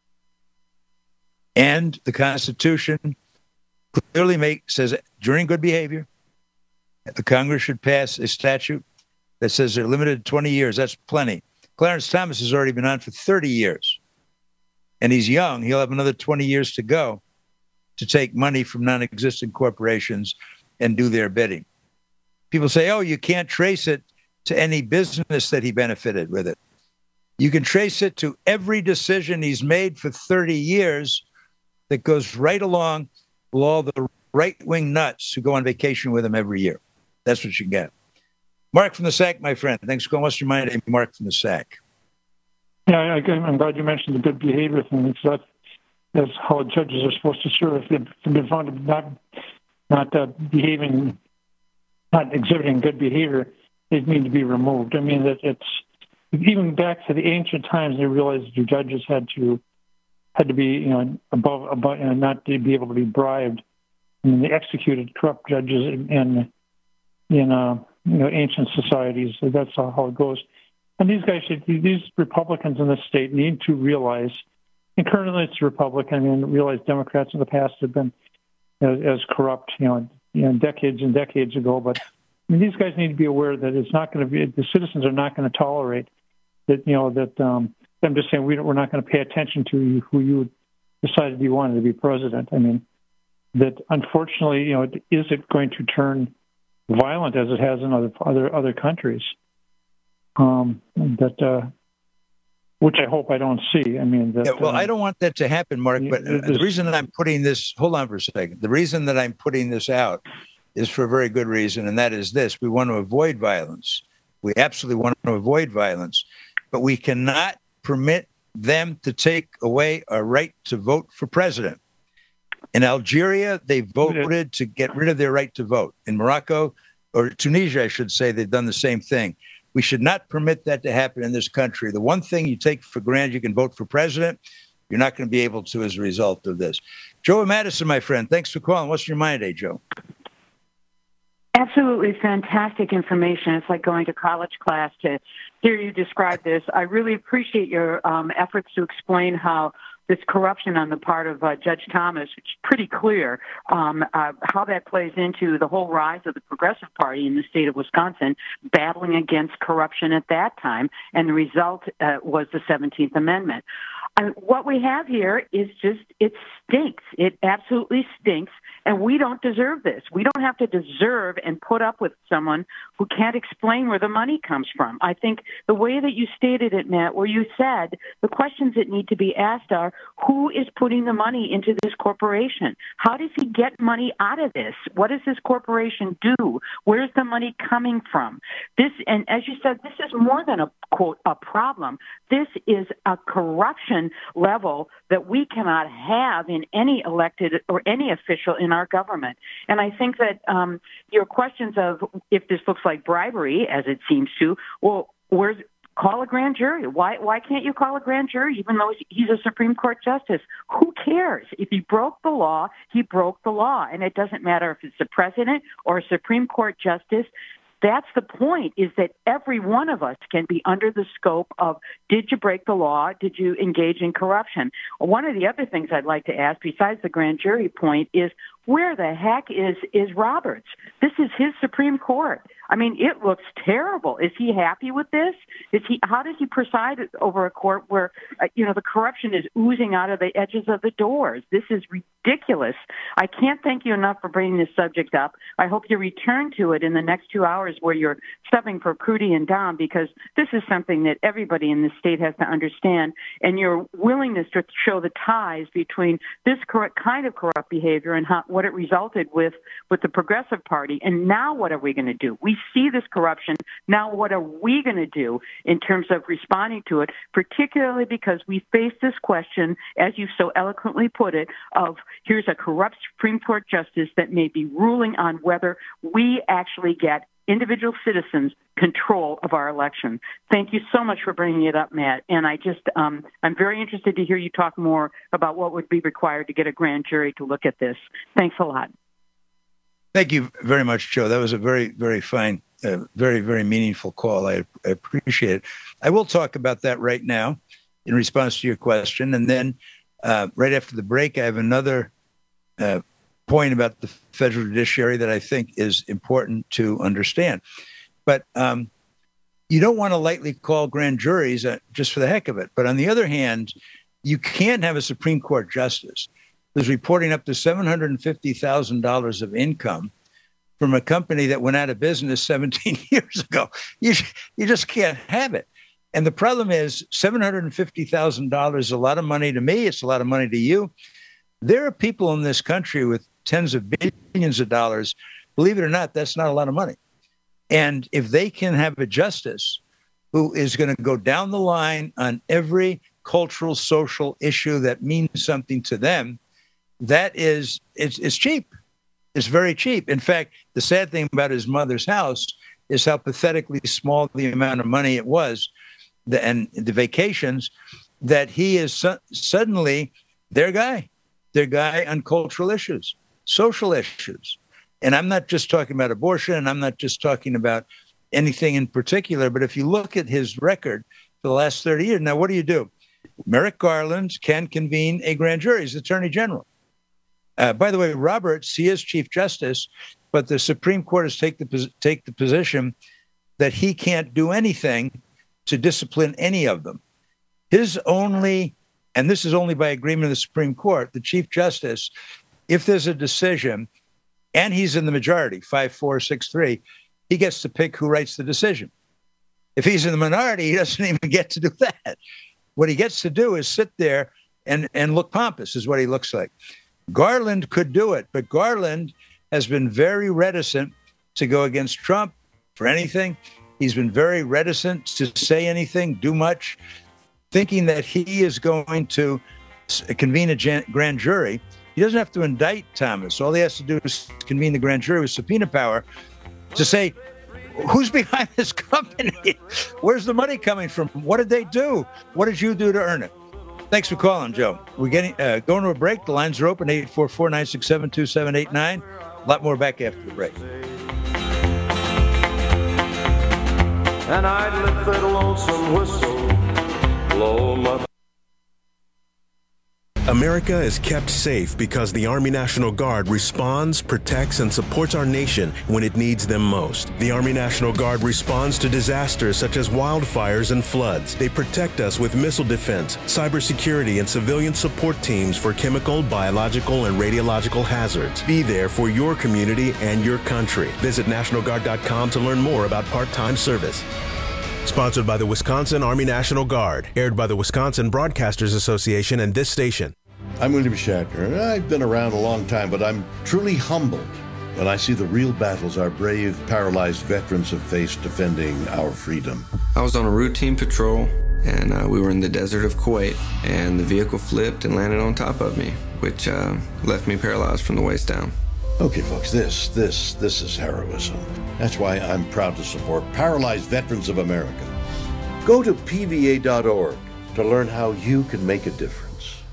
And the Constitution clearly make, says during good behavior, the Congress should pass a statute that says they're limited to twenty years. That's plenty. Clarence Thomas has already been on for thirty years, and he's young. He'll have another twenty years to go to take money from non-existent corporations and do their bidding. People say, oh, you can't trace it to any business that he benefited with it. You can trace it to every decision he's made for thirty years that goes right along with all the right-wing nuts who go on vacation with him every year. That's what you get. Mark from the S A C, my friend. Thanks for calling. What's your mind, Mark from the S A C? Yeah, I, I'm glad you mentioned the good behavior thing. It's that, that's how judges are supposed to serve. If they've been found to not not uh, behaving, not exhibiting good behavior, they need to be removed. I mean, that it's even back to the ancient times. They realized the judges had to had to be, you know, above, above, you know, not to be able to be bribed. I mean, they executed corrupt judges in in, in uh, you know, ancient societies. So that's how it goes. And these guys, should, these Republicans in this state need to realize, and currently it's Republican, I mean, realize Democrats in the past have been as, as corrupt, you know, you know, decades and decades ago. But I mean, these guys need to be aware that it's not going to be, the citizens are not going to tolerate that, you know, that um, I'm just saying we don't, we're not going to pay attention to who you decided you wanted to be president. I mean, that unfortunately, you know, is it going to turn violent as it has in other other, other countries? Um, that, uh, which I hope I don't see. I mean, that, yeah, well, um, I don't want that to happen, Mark. But uh, the reason that I'm putting this, hold on for a second. The reason that I'm putting this out is for a very good reason, and that is this: we want to avoid violence. We absolutely want to avoid violence, but we cannot permit them to take away our right to vote for president. In Algeria, they voted to get rid of their right to vote. In Morocco, or Tunisia, I should say, they've done the same thing. We should not permit that to happen in this country. The one thing you take for granted, you can vote for president, you're not going to be able to as a result of this. Joe Madison, my friend, thanks for calling. What's your mind today, Joe? Absolutely fantastic information. It's like going to college class to hear you describe this. I really appreciate your um, efforts to explain how this corruption on the part of uh, Judge Thomas, which is pretty clear, um, uh, how that plays into the whole rise of the Progressive Party in the state of Wisconsin, battling against corruption at that time, and the result uh, was the seventeenth Amendment. Uh, what we have here is just, it stinks. It absolutely stinks, and we don't deserve this. We don't have to deserve and put up with someone who can't explain where the money comes from. I think the way that you stated it, Matt, where you said the questions that need to be asked are, who is putting the money into this corporation? How does he get money out of this? What does this corporation do? Where's the money coming from? This, and as you said, this is more than a, quote, a problem. This is a corruption level that we cannot have in any elected or any official in our government. And I think that um, your questions of if this looks like bribery, as it seems to, well, where's call a grand jury. Why why can't you call a grand jury even though he's a Supreme Court justice? Who cares? If he broke the law, he broke the law. And it doesn't matter if it's the president or a Supreme Court justice. That's the point, is that every one of us can be under the scope of, did you break the law? Did you engage in corruption? One of the other things I'd like to ask, besides the grand jury point, is where the heck is, is Roberts? This is his Supreme Court. I mean, it looks terrible. Is he happy with this? Is he? How does he preside over a court where, uh, you know, the corruption is oozing out of the edges of the doors? This is ridiculous. I can't thank you enough for bringing this subject up. I hope you return to it in the next two hours where you're subbing for Prudy and Dom, because this is something that everybody in this state has to understand. And your willingness to show the ties between this correct kind of corrupt behavior and how, what it resulted with with the Progressive Party. And now what are we going to do? We see this corruption. Now what are we going to do in terms of responding to it, particularly because we face this question, as you so eloquently put it, of here's a corrupt Supreme Court justice that may be ruling on whether we actually get individual citizens control of our election. Thank you so much for bringing it up, Matt. And I just, um, I'm very interested to hear you talk more about what would be required to get a grand jury to look at this. Thanks a lot. Thank you very much, Joe. That was a very, very fine, uh, very, very meaningful call. I, I appreciate it. I will talk about that right now in response to your question. And then uh, right after the break, I have another uh, point about the federal judiciary that I think is important to understand. But um, you don't want to lightly call grand juries uh, just for the heck of it. But on the other hand, you can't have a Supreme Court justice who's reporting up to seven hundred fifty thousand dollars of income from a company that went out of business seventeen years ago. You, you just can't have it. And the problem is seven hundred fifty thousand dollars is a lot of money to me. It's a lot of money to you. There are people in this country with tens of billions of dollars. Believe it or not, that's not a lot of money. And if they can have a justice who is going to go down the line on every cultural, social issue that means something to them, that is, it's, it's cheap. It's very cheap. In fact, the sad thing about his mother's house is how pathetically small the amount of money it was, the, and the vacations, that he is su- suddenly their guy, their guy on cultural issues, social issues. And I'm not just talking about abortion, and I'm not just talking about anything in particular, but if you look at his record for the last thirty years, now what do you do? Merrick Garland can convene a grand jury. He's Attorney General. Uh, by the way, Roberts, he is Chief Justice, but the Supreme Court has take the, take the position that he can't do anything to discipline any of them. His only, and this is only by agreement of the Supreme Court, the Chief Justice, if there's a decision, and he's in the majority, five, four, six, three, he gets to pick who writes the decision. If he's in the minority, he doesn't even get to do that. What he gets to do is sit there and, and look pompous, is what he looks like. Garland could do it, but Garland has been very reticent to go against Trump for anything. He's been very reticent to say anything, do much, thinking that he is going to convene a grand jury. He doesn't have to indict Thomas. All he has to do is convene the grand jury with subpoena power to say, who's behind this company? Where's the money coming from? What did they do? What did you do to earn it? Thanks for calling, Joe. We're getting uh, going to a break. The lines are open, eight four four, nine six seven, two seven eight nine. A lot more back after the break. And I'd let that lonesome whistle blow my... America is kept safe because the Army National Guard responds, protects, and supports our nation when it needs them most. The Army National Guard responds to disasters such as wildfires and floods. They protect us with missile defense, cybersecurity, and civilian support teams for chemical, biological, and radiological hazards. Be there for your community and your country. Visit National Guard dot com to learn more about part-time service. Sponsored by the Wisconsin Army National Guard. Aired by the Wisconsin Broadcasters Association and this station. I'm William Shatner. I've been around a long time, but I'm truly humbled when I see the real battles our brave, paralyzed veterans have faced defending our freedom. I was on a routine patrol, and uh, we were in the desert of Kuwait, and the vehicle flipped and landed on top of me, which uh, left me paralyzed from the waist down. Okay, folks, this, this, this is heroism. That's why I'm proud to support Paralyzed Veterans of America. Go to P V A dot org to learn how you can make a difference.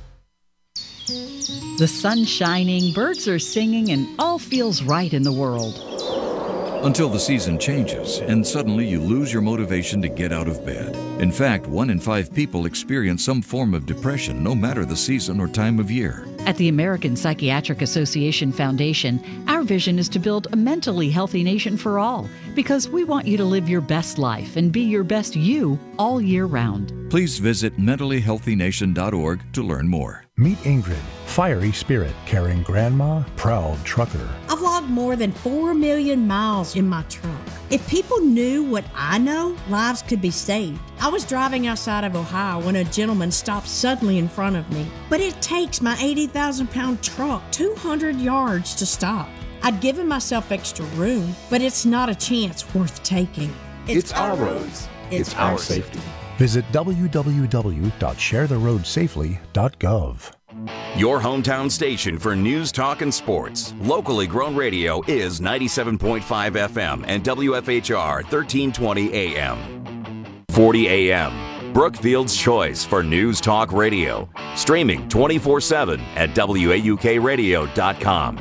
The sun's shining, birds are singing, and all feels right in the world. Until the season changes, and suddenly you lose your motivation to get out of bed. In fact, one in five people experience some form of depression, no matter the season or time of year. At the American Psychiatric Association Foundation, our vision is to build a mentally healthy nation for all, because we want you to live your best life and be your best you all year round. Please visit mentally healthy nation dot org to learn more. Meet Ingrid, fiery spirit, caring grandma, proud trucker. I've logged more than four million miles in my truck. If people knew what I know, lives could be saved. I was driving outside of Ohio when a gentleman stopped suddenly in front of me. But it takes my eighty thousand pound truck two hundred yards to stop. I'd given myself extra room, but it's not a chance worth taking. It's, it's our roads. It's, it's our, our safety. Visit w w w dot share the road safely dot gov. Your hometown station for news, talk, and sports. Locally grown radio is ninety-seven point five F M and W F H R thirteen twenty A M. forty A M. Brookfield's choice for news talk radio. Streaming twenty-four seven at W A U K radio dot com.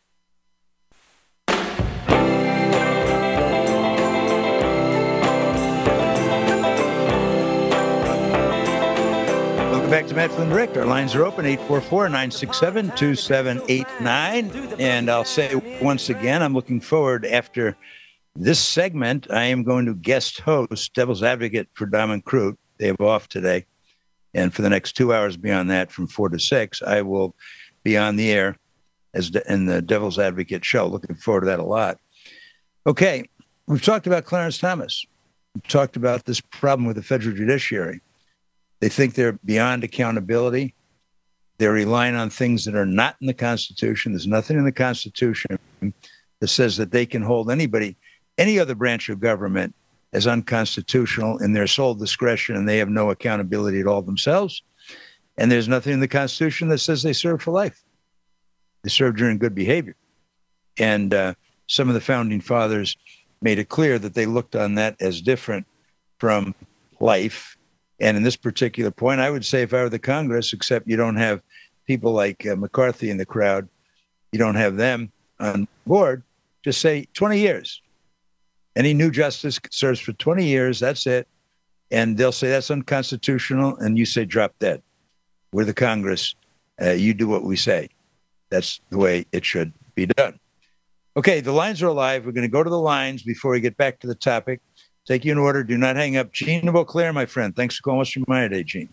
Back to Matt Flynn Direct. Our lines are open, eight four four, nine six seven, two seven eight nine. And I'll say once again, I'm looking forward after this segment. I am going to guest host Devil's Advocate for Diamond Crute. They have off today. And for the next two hours beyond that, from four to six, I will be on the air as de- in the Devil's Advocate show. Looking forward to that a lot. Okay, we've talked about Clarence Thomas. We've talked about this problem with the federal judiciary. They think they're beyond accountability. They're relying on things that are not in the Constitution. There's nothing in the Constitution that says that they can hold anybody, any other branch of government, as unconstitutional in their sole discretion, and they have no accountability at all themselves. And there's nothing in the Constitution that says they serve for life. They serve during good behavior. And uh, some of the founding fathers made it clear that they looked on that as different from life. And in this particular point, I would say if I were the Congress, except you don't have people like uh, McCarthy in the crowd, you don't have them on board, just say twenty years. Any new justice serves for twenty years, that's it. And they'll say that's unconstitutional, and you say drop dead. We're the Congress. Uh, you do what we say. That's the way it should be done. Okay, the lines are alive. We're going to go to the lines before we get back to the topic. Take you in order. Do not hang up. Gene of Eau Claire, my friend. Thanks for calling us from my day, Gene.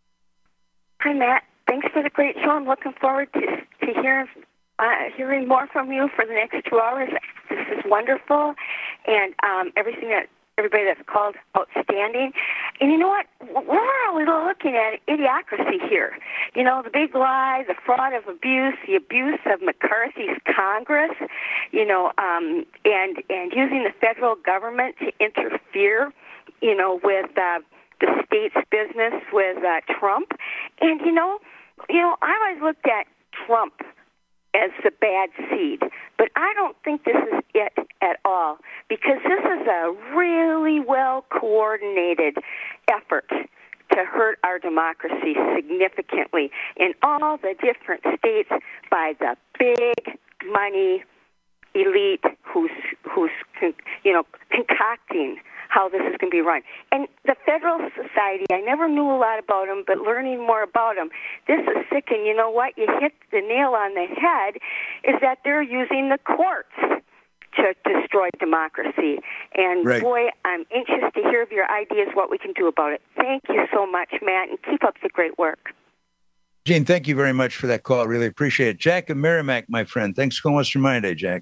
Hi, Matt. Thanks for the great show. I'm looking forward to to hearing uh, hearing more from you for the next two hours. This is wonderful, and um, everything that everybody that's called outstanding. And you know what? We're really looking at idiocracy here. You know, the big lie, the fraud of abuse, the abuse of McCarthy's Congress, you know, um, and, and using the federal government to interfere, you know, with uh, the state's business with uh, Trump. And, you know, you know, I always looked at Trump as the bad seed, but I don't think this is it at all, because this is a really well-coordinated effort to hurt our democracy significantly in all the different states by the big money elite who's, who's you know, concocting how this is going to be run. And the Federal Society, I never knew a lot about them, but learning more about them, this is sick. And you know what? You hit the nail on the head, is that they're using the courts to destroy democracy. And right. boy, I'm anxious to hear of your ideas, what we can do about it. Thank you so much, Matt, and keep up the great work. Gene, thank you very much for that call. I really appreciate it. Jack and Merrimack, my friend. Thanks for calling us from my day, Jack.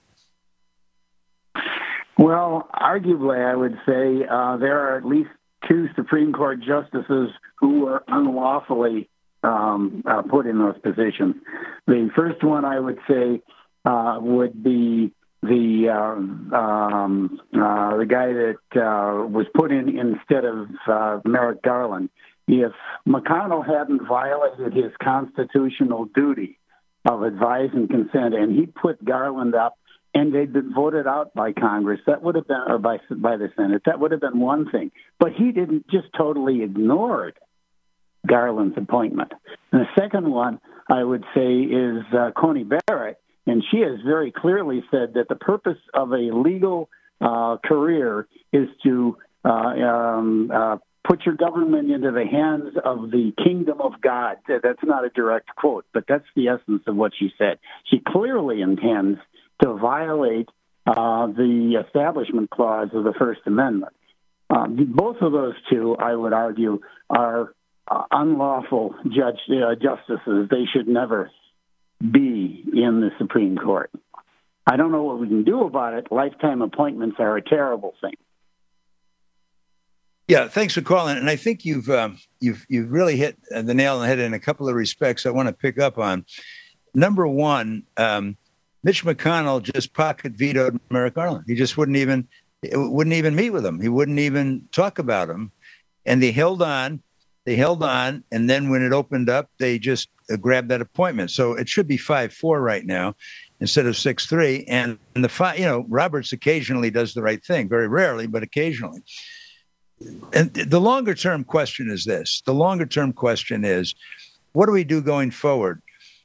Well, arguably, I would say uh, there are at least two Supreme Court justices who were unlawfully um, uh, put in those positions. The first one, I would say, uh, would be the uh, um, uh, the guy that uh, was put in instead of uh, Merrick Garland. If McConnell hadn't violated his constitutional duty of advise and consent, and he put Garland up, and they'd been voted out by Congress, that would have been, or by by the Senate, that would have been one thing. But he didn't, just totally ignored Garland's appointment. And the second one, I would say, is uh, Coney Barrett, and she has very clearly said that the purpose of a legal uh, career is to uh, um, uh, put your government into the hands of the kingdom of God. That's not a direct quote, but that's the essence of what she said. She clearly intends to violate uh, the Establishment Clause of the First Amendment. Uh, both of those two, I would argue, are uh, unlawful judge uh, justices. They should never be in the Supreme Court. I don't know what we can do about it. Lifetime appointments are a terrible thing. Yeah, thanks for calling. And I think you've um, you've you've really hit the nail on the head in a couple of respects I want to pick up on. Number one, um, Mitch McConnell just pocket vetoed Merrick Garland. He just wouldn't even wouldn't even meet with him. He wouldn't even talk about him. And they held on. They held on. And then when it opened up, they just uh, grabbed that appointment. So it should be five four right now instead of six three. And, and the five, you know, Roberts occasionally does the right thing, very rarely, but occasionally. And the longer term question is this. The longer term question is, what do we do going forward?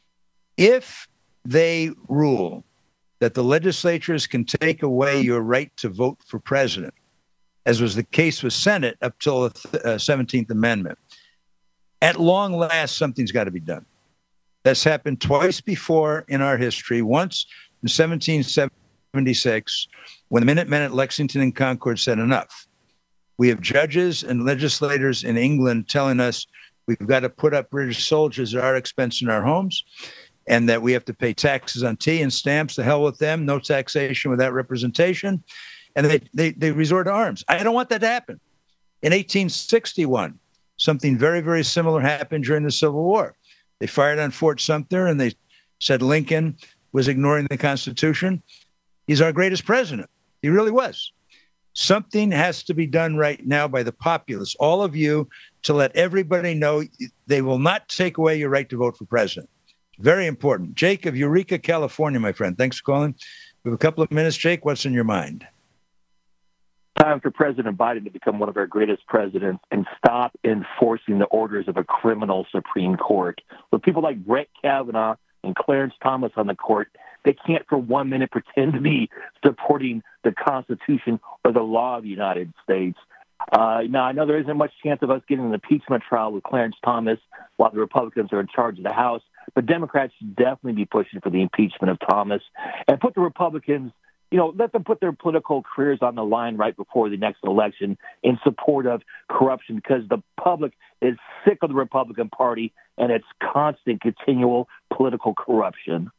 If they rule that the legislatures can take away your right to vote for president, as was the case with Senate up till the uh, seventeenth Amendment, at long last, something's got to be done. That's happened twice before in our history. Once in seventeen seventy-six, when the Minutemen at Lexington and Concord said enough. We have judges and legislators in England telling us we've got to put up British soldiers at our expense in our homes, and that we have to pay taxes on tea and stamps. The hell with them. No taxation without representation. And they, they, they resort to arms. I don't want that to happen. In eighteen sixty-one, something very, very similar happened during the Civil War. They fired on Fort Sumter, and they said Lincoln was ignoring the Constitution. He's our greatest president. He really was. Something has to be done right now by the populace, all of you, to let everybody know they will not take away your right to vote for president. Very important. Jake of Eureka, California, my friend. Thanks for calling. We have a couple of minutes. Jake, what's in your mind? Time for President Biden to become one of our greatest presidents and stop enforcing the orders of a criminal Supreme Court. With people like Brett Kavanaugh and Clarence Thomas on the court, they can't for one minute pretend to be supporting the Constitution or the law of the United States. Uh, now, I know there isn't much chance of us getting an impeachment trial with Clarence Thomas while the Republicans are in charge of the House, but Democrats should definitely be pushing for the impeachment of Thomas and put the Republicans, you know, let them put their political careers on the line right before the next election in support of corruption, because the public is sick of the Republican Party and its constant, continual political corruption.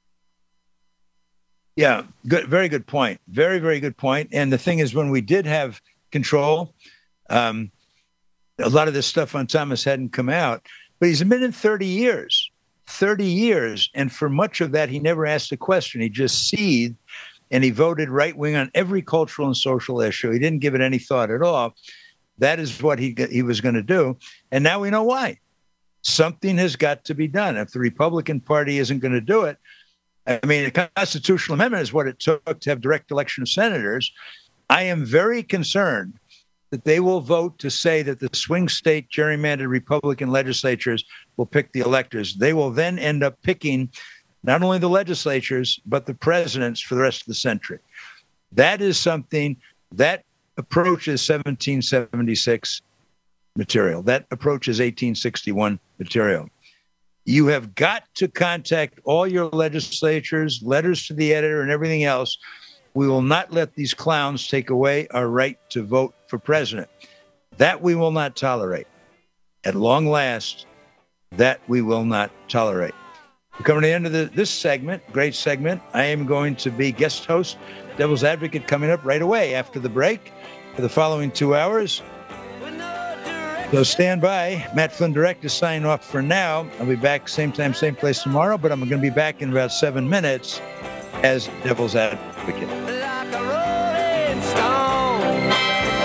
Yeah, good, very good point. Very, very good point. And the thing is, when we did have control, um, a lot of this stuff on Thomas hadn't come out, but he's been in thirty years, thirty years. And for much of that, he never asked a question. He just seethed, and he voted right wing on every cultural and social issue. He didn't give it any thought at all. That is what he, he was going to do. And now we know why. Something has got to be done. If the Republican Party isn't going to do it, I mean, a constitutional amendment is what it took to have direct election of senators. I am very concerned that they will vote to say that the swing state gerrymandered Republican legislatures will pick the electors. They will then end up picking not only the legislatures, but the presidents for the rest of the century. That is something that approaches seventeen seventy-six material. That approaches eighteen sixty-one material. You have got to contact all your legislatures, letters to the editor, and everything else. We will not let these clowns take away our right to vote for president. That we will not tolerate. At long last, that we will not tolerate. We're coming to the end of the, this segment, great segment. I am going to be guest host, Devil's Advocate, coming up right away after the break for the following two hours. So stand by. Matt Flynn Direct is signing off for now. I'll be back same time, same place tomorrow, but I'm going to be back in about seven minutes as Devil's Advocate. Like a rolling stone.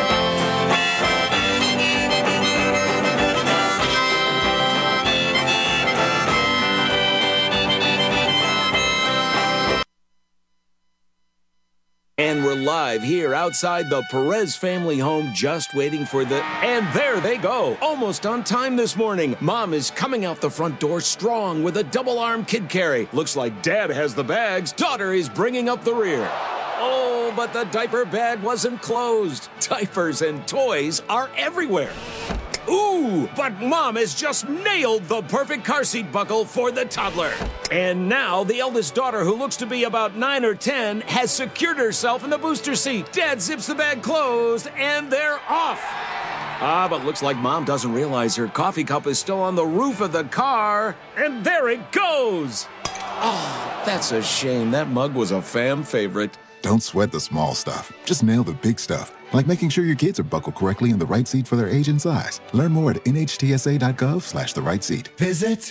And we're live here outside the Perez family home, just waiting for the... And there they go, almost on time this morning. Mom is coming out the front door strong with a double-arm kid carry. Looks like Dad has the bags. Daughter is bringing up the rear. Oh, but the diaper bag wasn't closed. Diapers and toys are everywhere. Ooh, but Mom has just nailed the perfect car seat buckle for the toddler. And now the eldest daughter, who looks to be about nine or ten, has secured herself in the booster seat. Dad zips the bag closed, and they're off. Ah, but looks like Mom doesn't realize her coffee cup is still on the roof of the car. And there it goes. Oh, that's a shame. That mug was a fam favorite. Don't sweat the small stuff. Just nail the big stuff, like making sure your kids are buckled correctly in the right seat for their age and size. Learn more at nhtsa.gov slash the right seat. Visit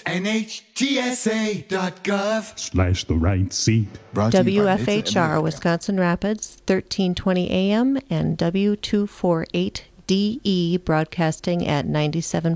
nhtsa.gov slash the right seat. W F H R Wisconsin Rapids, thirteen twenty A M and W two forty-eight D E broadcasting at ninety-seven